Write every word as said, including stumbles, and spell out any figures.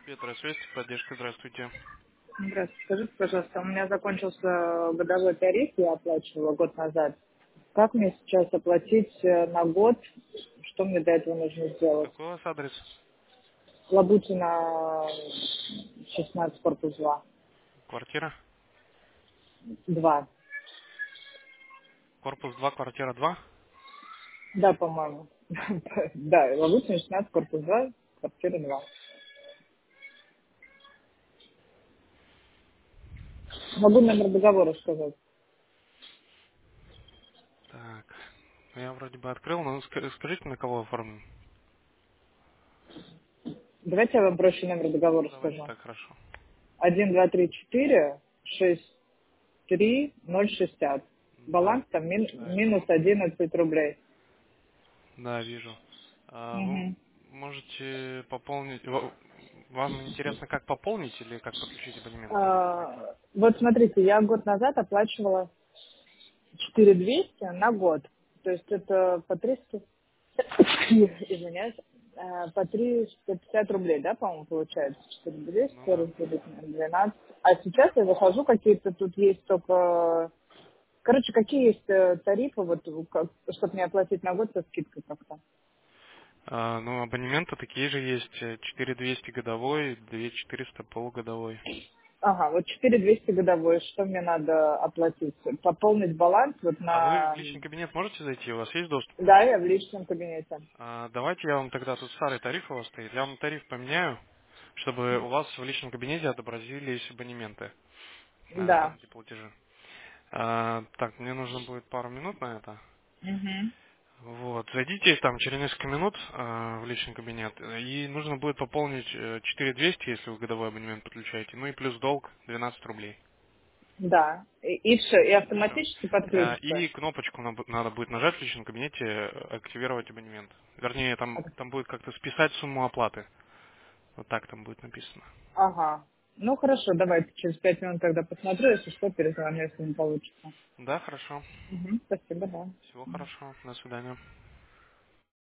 Петра, связь, поддержка, здравствуйте. Здравствуйте. Скажите, пожалуйста, у меня закончился годовой тариф, я оплачивала год назад. Как мне сейчас оплатить э, на год? Что мне для этого нужно сделать? Какой у вас адрес? Лабутина шестнадцать, корпус два. Квартира? Два. Корпус два, квартира два. Да, по-моему. Да, Лабутина шестнадцать, корпус два, квартира два. Могу номер договора сказать. Так, ну, я вроде бы открыл, но ска- скажите, на кого оформлен? Давайте я вам проще номер Ну, договора давайте скажу. так, хорошо. Один, два, три, четыре, шесть, три, ноль, шестьдесят. Да, Баланс там мин- да, это минус он. одиннадцать рублей. Да, вижу. А вы Мгм. можете пополнить... ва- Вам интересно, как пополнить или как подключить абонемент? А, вот смотрите, я год назад оплачивала четыре двести на год. То есть это по триста, извиняюсь, э, по триста пятьдесят рублей, да, по-моему, получается? четыре Ну двести да. разделить на двенадцать. А сейчас я захожу, какие-то тут есть только... Короче, какие есть э, тарифы, вот, чтобы мне оплатить на год со скидкой как-то? А, ну, абонементы такие же есть. э, четыре двести годовой, две четыреста полугодовой. Ага, вот четыре двести годовой, что мне надо оплатить? Пополнить баланс вот А вы в на... личный кабинет можете зайти? У вас есть доступ? Да, я в личном кабинете. А, давайте я вам тогда, тут старый тариф у вас стоит, я вам тариф поменяю, чтобы у вас в личном кабинете отобразились абонементы, а, Да. эти платежи. А, так, мне нужно будет пару минут на это. Мгм. Вот, зайдите там через несколько минут а, в личный кабинет, и нужно будет пополнить э, четыре двести, если вы годовой абонемент подключаете, ну и плюс долг двенадцать рублей. Да. И, и все, и И все. автоматически подключится. И кнопочку на- надо будет нажать в личном кабинете э, «Активировать абонемент». Вернее, там, там будет как-то списать сумму оплаты. Вот так там будет написано. Ага. Ну хорошо, давайте через пять минут тогда посмотрю, если что, перезвоню, если не получится. Да, хорошо. Мгм. Спасибо, да. Всего хорошего. До свидания.